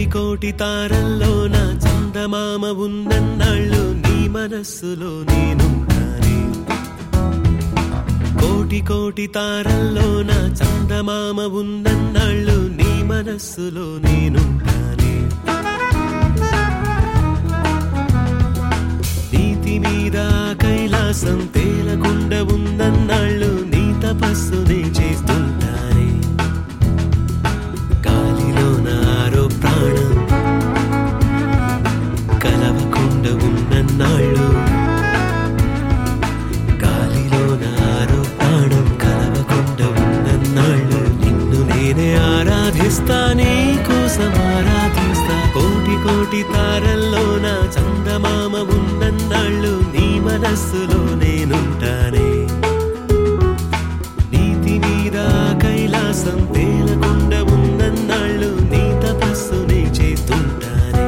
కోటి తారల్లోన చందమామ ఉన్నన్నాళ్ళు నీ మనస్సులో నేనుంటానే. కోటి కోటి తారల్లోన చందమామ ఉన్నన్నాళ్ళు నీ మనస్సులో నేనుంటానే. నీతి మీద కైలాసం తేలకుండా ఉన్నన్నాళ్ళు నీ తపస్సునే చేస్తుంటానే. గాలిలో నారో ప్రాణం కలవకుండా ఉన్నన్నాళ్ళు, గాలిలో నారో ప్రాణం కలవకుండా ఉన్నన్నాళ్ళు నిన్ను నేనే ఆరాధిస్తా, నీ కోసం ఆరాధిస్తా. కోటి కోటి తారల్లోన చందమామ ఉన్నన్నాళ్ళు నీ మనస్సులో నేనుంటానే. నీతి మీద కైలాసం తేలకుండా ఉన్నన్నాళ్ళు నీ తపస్సునే చేస్తుంటానే.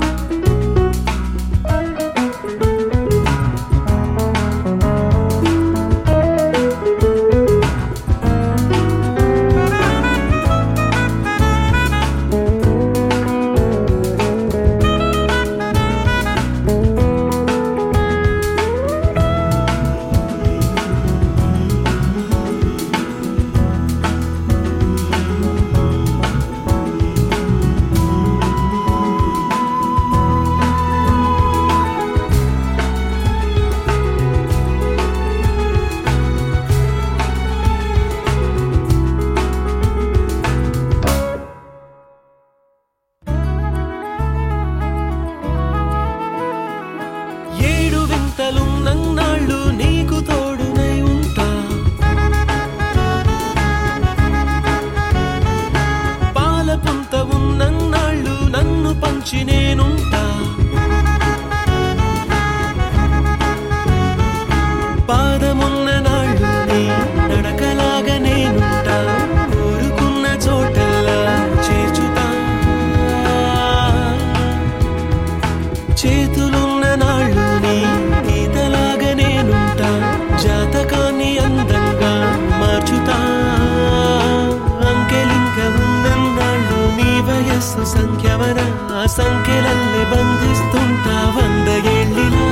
నన్నాళ్ళు నీకు తోడునై ఉంటా, పాలపుంత ఉన్నన్నాళ్ళు నన్ను పంచి నేనుంటా. పాదమున్న నాళ్ళు నీ నడకలాగా నేనుంటా, కోరుకున్న చోటల్లా చేర్చుతా. చేతులున్న నాళ్ళు నీ గీతలాగా నేనుంటా, జాతకాన్ని అందంగా మార్చుతా. అంకెలింక ఉన్నన్నాళ్ళు నీ వయస్సు సంఖ్యవన, ఆ సంఖ్యలల్లే బంధిస్తుంటా 100 ఏళ్ళిలా.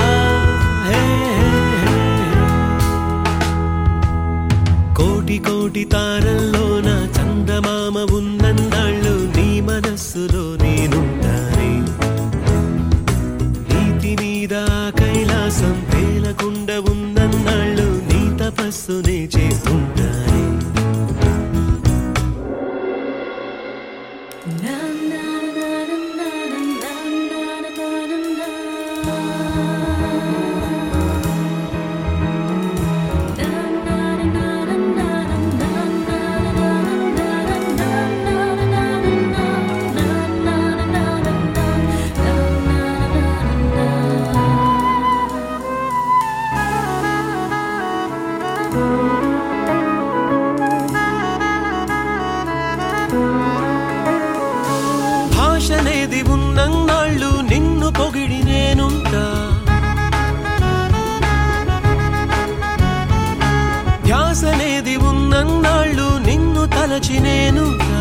కోటి కోటి తారల్లోన చందమామ ఉన్నన్నాళ్ళు నీ మనస్సులో నేనుంటానే. నీతి మీద కైలాసం తేలకుండా ఉన్నన్నాళ్ళు నీ తపస్సునే చేస్తుంటానే. భాషనేది ఉన్నన్నాళ్ళు నిన్ను పొగిడి నేనుంటా, ధ్యాసనేది ఉన్నన్నాళ్ళు నిన్ను తలచి నేనుంటా.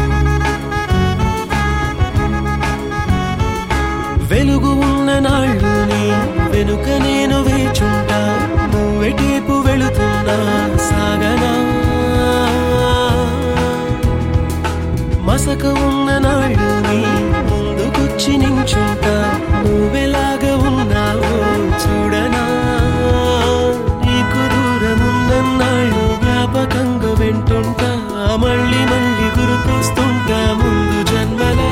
వెలుగు ఉన్ననాళ్ళు నీ వెనుక నేను వేచుంటా, నువ్వెటేపు వెళుతున్నా సాగనా. మసక ఉన్ననాళ్ళు నీ ముందుకొచ్చి నించుంటా, నువ్వెలాగా ఉన్నావో చూడనా. నీకు దూరమున్నన్నాళ్ళు జ్ఞాపకంగా వెంటుంటా, మళ్ళీ మళ్ళీ గుర్తొస్తుంటా ముందు జన్మలా.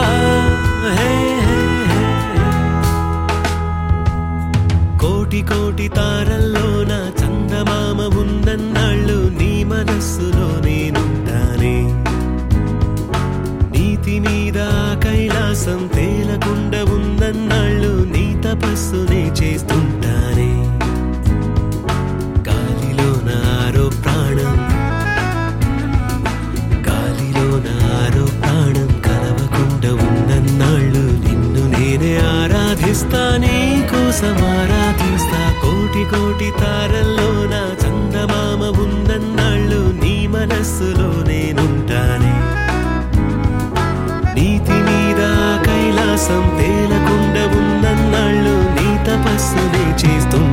కోటి కోటి తారల్లోన చందమామ ఉన్నన్నాళ్ళు నీ మనస్సులో నేనుంటానే. నీతి మీద కైలాసం తేలకుండా ఉన్నన్నాళ్ళు నీ తపస్సునే చేస్తుంటానే. గాలిలో నారో ప్రాణం, గాలిలో నారో ప్రాణం కలవకుండా ఉన్నన్నాళ్ళు నిన్ను నేనే ఆరాధిస్తా, నీ కోసం ఆరాధిస్తా. కోటి కోటి తారల్లోన చందమామ ఉన్నన్నాళ్ళు నీ మనస్సులో నేనుంటానే. నీతి మనస్సునే చేస్తుంది